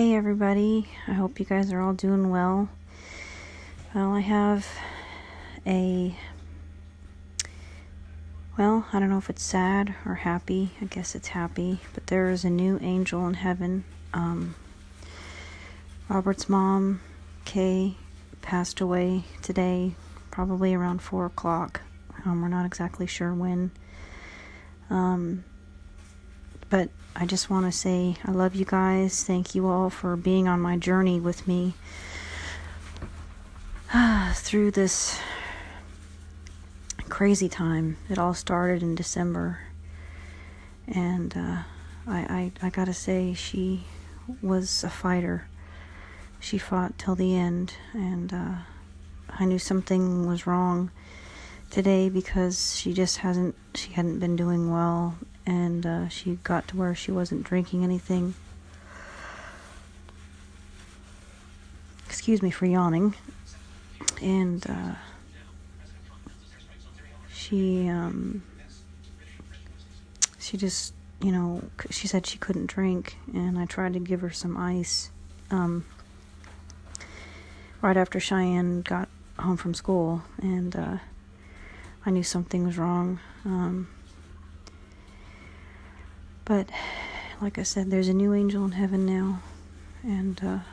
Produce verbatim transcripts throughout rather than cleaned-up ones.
Hey everybody, I hope you guys are all doing well. Well, I have a, well, I don't know if it's sad or happy. I guess it's happy, but there is a new angel in heaven. Um, Robert's mom, Kay, passed away today, probably around four o'clock. Um, we're not exactly sure when. Um, but I just want to say I love you guys. Thank you all for being on my journey with me through this crazy time. It all started in December, and uh, I, I, I gotta say, she was a fighter. She fought till the end, and uh, I knew something was wrong today because she just hasn't, she hadn't been doing well. And uh, she got to where she wasn't drinking anything. Excuse me for yawning. And uh, she, um, she just, you know, she said she couldn't drink, and I tried to give her some ice. Um, right after Cheyenne got home from school, and uh, I knew something was wrong. Um, But, like I said, there's a new angel in heaven now, and uh,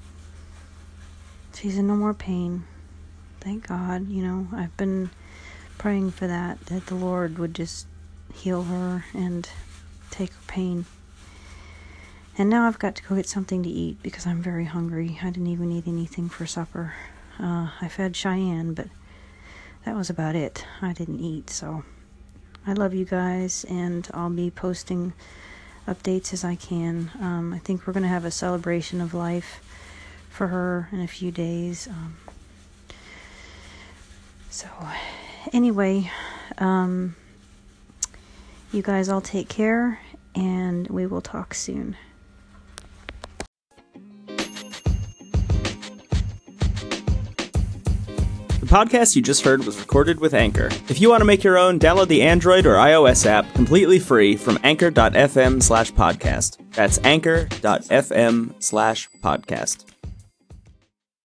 she's in no more pain. Thank God, you know, I've been praying for that, that the Lord would just heal her and take her pain. And now I've got to go get something to eat because I'm very hungry. I didn't even eat anything for supper. Uh, I fed Cheyenne, but that was about it. I didn't eat, so I love you guys, and I'll be posting updates as I can. Um, I think we're going to have a celebration of life for her in a few days. Um, so, anyway, um, you guys all take care, and we will talk soon. The podcast you just heard was recorded with Anchor. If you want to make your own, download the Android or iOS app completely free from anchor.fm slash podcast. That's anchor.fm slash podcast.